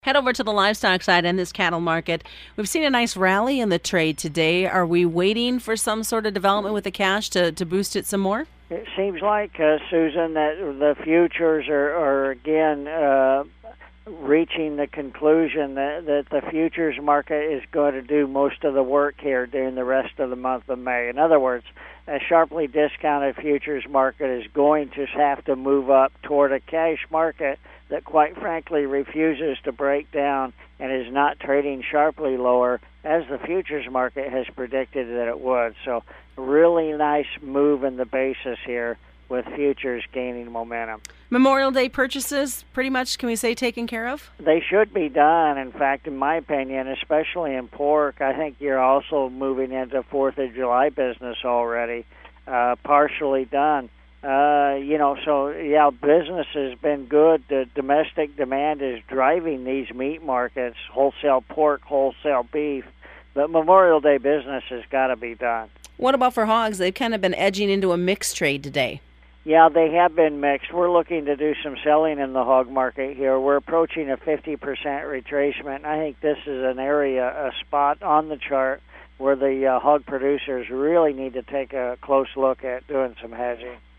Head over to the livestock side in this cattle market. We've seen a nice rally in the trade today. Are we waiting for some sort of development with the cash to boost it some more? It seems like, Susan, that the futures are again reaching the conclusion that the futures market is going to do most of the work here during the rest of the month of May. In other words, a sharply discounted futures market is going to have to move up toward a cash market that, quite frankly, refuses to break down and is not trading sharply lower as the futures market has predicted that it would. So a really nice move in the basis here with futures gaining momentum. Memorial Day purchases, pretty much, can we say, taken care of? They should be done. In fact, in my opinion, especially in pork, I think you're also moving into 4th of July business already, partially done. Business has been good. The domestic demand is driving these meat markets, wholesale pork, wholesale beef. But Memorial Day business has got to be done. What about for hogs? They've kind of been edging into a mixed trade today. Yeah, they have been mixed. We're looking to do some selling in the hog market here. We're approaching a 50% retracement. I think this is an area, a spot on the chart where the hog producers really need to take a close look at doing some hedging.